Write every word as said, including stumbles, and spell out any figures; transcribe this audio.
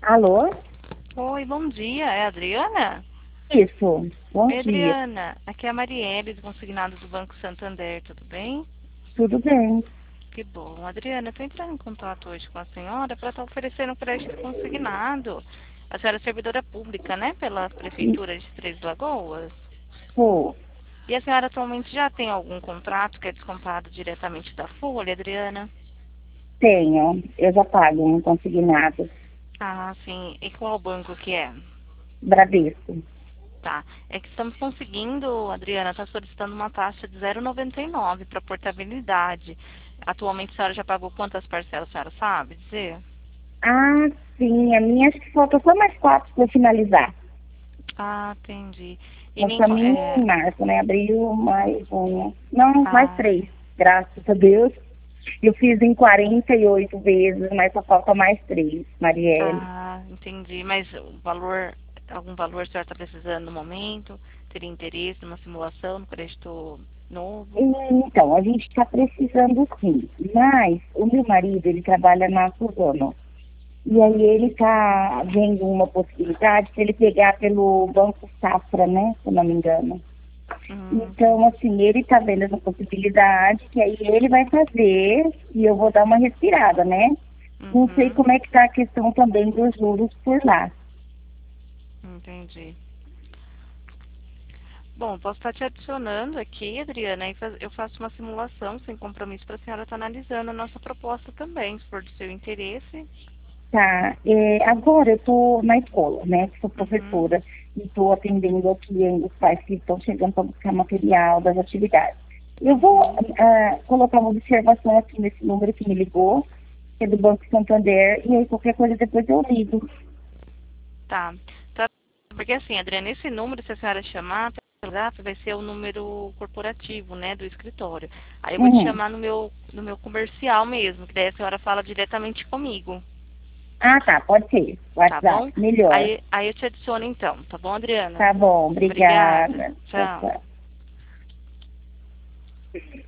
Alô? Oi, bom dia. É a Adriana? Isso. Bom Oi, dia. Adriana. Aqui é a Marielle, do consignado do Banco Santander, tudo bem? Tudo bem? Que bom. Adriana, eu estou entrando em contato hoje com a senhora para estar oferecendo crédito consignado. A senhora é servidora pública, né? Pela Prefeitura de Três Lagoas. Isso. E a senhora atualmente já tem algum contrato que é descontado diretamente da folha, Adriana? Tenho. Eu já pago um consignado. Ah, sim. E qual banco que é? Bradesco. Tá. É que estamos conseguindo, Adriana, está solicitando uma taxa de zero vírgula noventa e nove para portabilidade. Atualmente a senhora já pagou quantas parcelas, a senhora sabe dizer? Ah, sim. A minha acho que falta só mais quatro para finalizar. Ah, entendi. E Nós nem, co- estamos é, em março, né? Abril, maio, junho. Não, mais ah, três. Graças a Deus. Eu fiz em quarenta e oito vezes, mas só falta mais três, Marielle. ah, entendi. Mas o valor, algum valor a senhora está precisando no momento? Teria interesse numa simulação no crédito novo? Então, a gente está precisando sim. Mas o meu marido, ele trabalha na Suzano. E aí Uhum. ele está vendo uma possibilidade de ele pegar pelo Banco Safra, né? Se eu não me engano. Hum, Então, entendi. assim, ele está vendo essa possibilidade, que aí ele vai fazer e eu vou dar uma respirada, né? Não sei Uhum, como é que está a questão também dos juros por lá. entendi. Bom, posso estar te adicionando aqui, Adriana, e faz- eu faço uma simulação sem compromisso para a senhora estar analisando a nossa proposta também, se for do seu interesse. Tá, é, agora eu estou na escola, né? Sou Uhum, professora e estou atendendo aqui ainda os pais que estão chegando para buscar material das atividades. Eu vou uhum, ah, colocar uma observação aqui nesse número que me ligou, que é do Banco Santander, e aí qualquer coisa depois eu ligo. tá. Tá. Porque assim, Adriana, esse número, se a senhora chamar, pelo WhatsApp, vai ser o número corporativo, né, do escritório. Aí eu vou te Uhum. chamar no meu, no meu comercial mesmo, que daí a senhora fala diretamente comigo, Ah, tá, pode ser. tá WhatsApp, bom? melhor. Aí, aí eu te adiciono então, tá bom, Adriana? Tá bom, Obrigada. obrigada. Tchau, Tchau. tchau.